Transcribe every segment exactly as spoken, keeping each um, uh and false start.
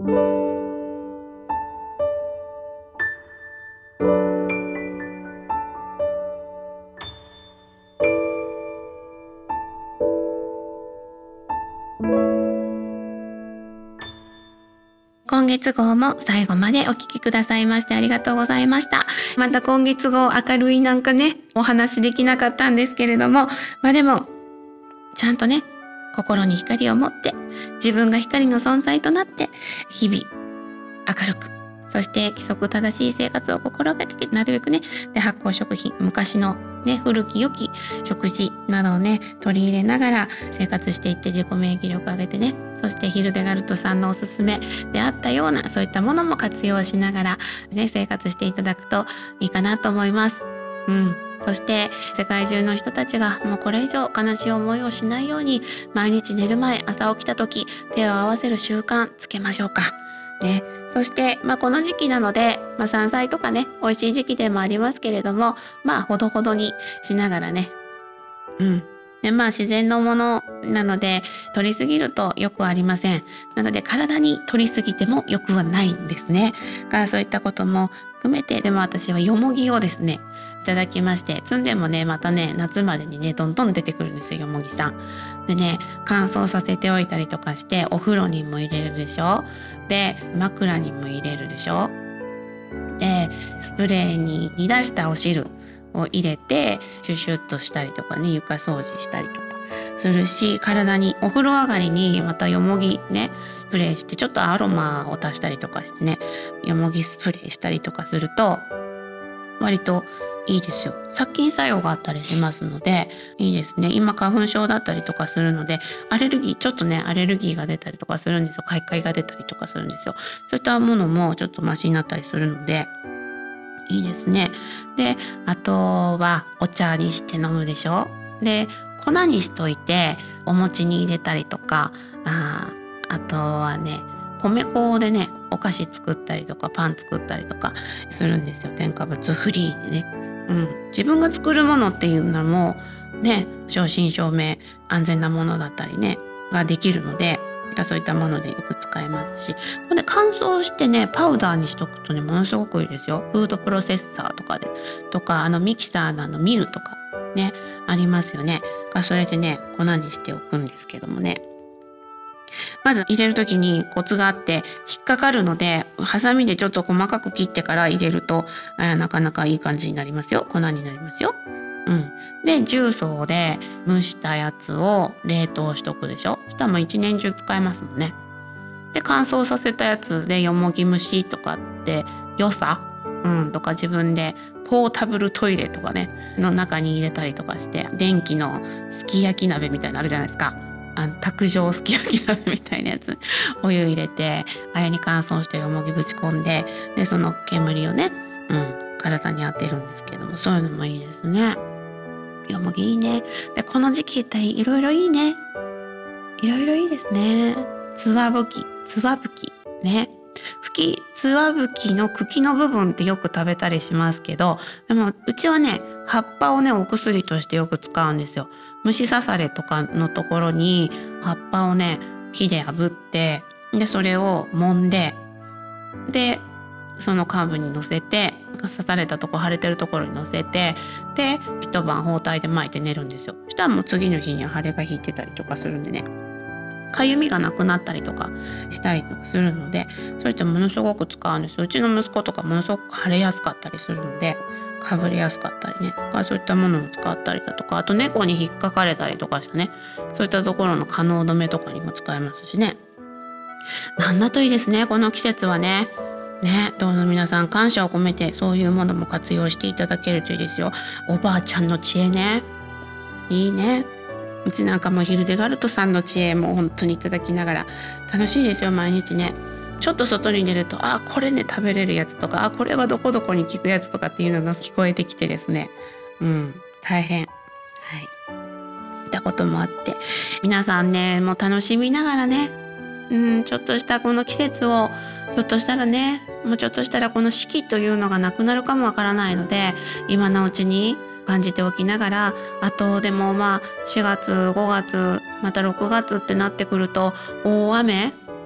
今月号も最後までお聞きくださいましてありがとうございました。また今月号明るいなんかねお話できなかったんですけれども、まあでもちゃんとね心に光を持って自分が光の存在となって日々明るく、そして規則正しい生活を心がけてなるべくねで発酵食品、昔のね古き良き食事などをね取り入れながら生活していって自己免疫力を上げてね、そしてヒルデガルトさんのおすすめであったようなそういったものも活用しながらね生活していただくといいかなと思います。うん。そして世界中の人たちがもうこれ以上悲しい思いをしないように毎日寝る前、朝起きた時手を合わせる習慣つけましょうか。ね。そして、まあ、この時期なので、まあ、山菜とかね美味しい時期でもありますけれども、まあほどほどにしながらね、うんでまあ自然のものなので取りすぎるとよくありません。なので体に取りすぎてもよくはないんですね。だからそういったことも含めて、でも私はよもぎをですねいただきまして、摘んでもねまたね夏までにねどんどん出てくるんですよ、よもぎさんでね。乾燥させておいたりとかしてお風呂にも入れるでしょ、で枕にも入れるでしょ、でスプレーに煮出したお汁を入れてシュシュッとしたりとかね、床掃除したりとかするし、体にお風呂上がりにまたよもぎねスプレーしてちょっとアロマを足したりとかしてね、よもぎスプレーしたりとかすると割といいですよ。殺菌作用があったりしますのでいいですね。今花粉症だったりとかするのでアレルギーちょっとねアレルギーが出たりとかするんですよ。開会が出たりとかするんですよ。そういったものもちょっとマシになったりするのでいいですね。であとはお茶にして飲むでしょ。で粉にしといてお餅に入れたりとか、ああとはね米粉でねお菓子作ったりとかパン作ったりとかするんですよ。添加物フリーでね、うん、自分が作るものっていうのもね正真正銘安全なものだったりねができるので、そういったものでよく使えますし、これ乾燥してねパウダーにしとくとねものすごくいいですよ。フードプロセッサーとかでとかあのミキサーのあのミルとかねありますよね。それでね粉にしておくんですけどもね、まず入れる時にコツがあって引っかかるのでハサミでちょっと細かく切ってから入れるとあなかなかいい感じになりますよ。粉になりますよ。うん、で重曹で蒸したやつを冷凍しとくでしょ。そしたらもう一年中使えますもんね。で乾燥させたやつでよもぎ蒸しとかって良さ、うん、とか自分でポータブルトイレとかねの中に入れたりとかして電気のすき焼き鍋みたいなのあるじゃないですか。あの卓上すき焼き鍋みたいなやつお湯入れてあれに乾燥してよもぎぶち込んで、でその煙をね、うん、体に当てるんですけども、そういうのもいいですね。よもぎいいね。でこの時期っていろいろいいね。いろいろいいですね。つわぶき、つわぶきね。ふき、つわぶきの茎の部分ってよく食べたりしますけど、でもうちはね葉っぱをねお薬としてよく使うんですよ。虫刺されとかのところに葉っぱをね火で炙って、でそれを揉んで、でそのカーブに乗せて刺されたとこ腫れてるところに乗せて、で一晩包帯で巻いて寝るんですよ。そしたらもう次の日には腫れが引いてたりとかするんでね、かゆみがなくなったりとかしたりとかするので、そういったものすごく使うんですよ。うちの息子とかものすごく腫れやすかったりするので、かぶれやすかったりね、そういったものを使ったりだとか、あと猫に引っかかれたりとかしたね、そういったところの可能止めとかにも使えますしね。なんだといいですね、この季節はね。ね、どうぞ皆さん感謝を込めてそういうものも活用していただけるといいですよ。おばあちゃんの知恵ね、いいね。うちなんかもヒルデガルトさんの知恵も本当にいただきながら楽しいですよ、毎日ね。ちょっと外に出ると、あこれね食べれるやつとか、あこれはどこどこに効くやつとかっていうのが聞こえてきてですね、うん大変はいいたこともあって、皆さんねもう楽しみながらね、うんちょっとしたこの季節をひょっとしたらねもうちょっとしたらこの四季というのがなくなるかもわからないので、今のうちに感じておきながら、あとでもまあしがつごがつまたろくがつってなってくると大雨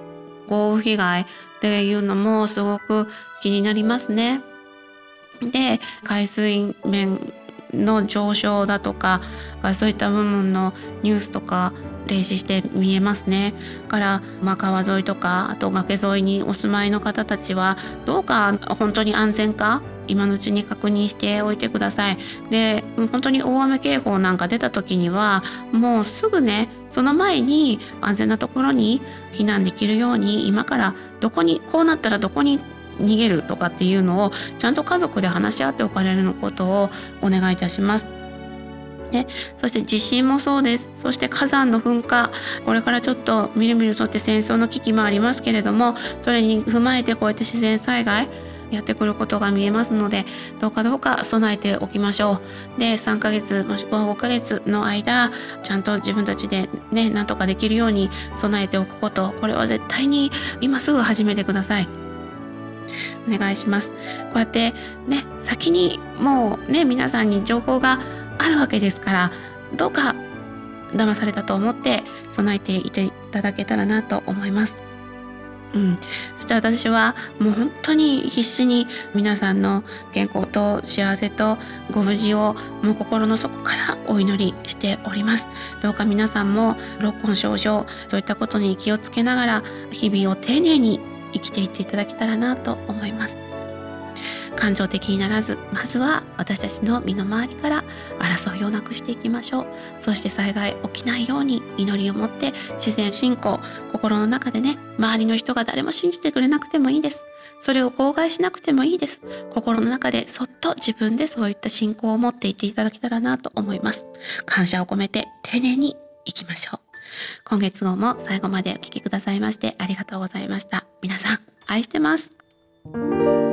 豪雨被害っていうのもすごく気になりますね。で、海水面の上昇だとか、そういった部分のニュースとか例示して見えますね。だから、まあ、川沿いとか、あと崖沿いにお住まいの方たちはどうか本当に安全か今のうちに確認しておいてください。で、本当に大雨警報なんか出た時にはもうすぐね、その前に安全なところに避難できるように、今からどこにこうなったらどこに逃げるとかっていうのをちゃんと家族で話し合っておかれることをお願いいたします。で、そして地震もそうです。そして火山の噴火、これからちょっとみるみるとって戦争の危機もありますけれども、それに踏まえてこうやって自然災害やってくることが見えますので、どうかどうか備えておきましょう。で、さんかげつもしくはごかげつの間、ちゃんと自分たちでね、なんとかできるように備えておくこと、これは絶対に今すぐ始めてください。お願いします。こうやってね、先にもうね、皆さんに情報があるわけですから、どうか騙されたと思って備えていていただけたらなと思います。うん、そして私はもう本当に必死に皆さんの健康と幸せとご無事をもう心の底からお祈りしております。どうか皆さんも六根症状、そういったことに気をつけながら日々を丁寧に生きていっていただけたらなと思います。感情的にならず、まずは私たちの身の回りから争いをなくしていきましょう。そして災害起きないように祈りを持って自然信仰、心の中でね、周りの人が誰も信じてくれなくてもいいです。それを口外しなくてもいいです。心の中でそっと自分でそういった信仰を持っていっていただけたらなと思います。感謝を込めて丁寧に生きましょう。今月号も最後までお聞きくださいましてありがとうございました。皆さん愛してます。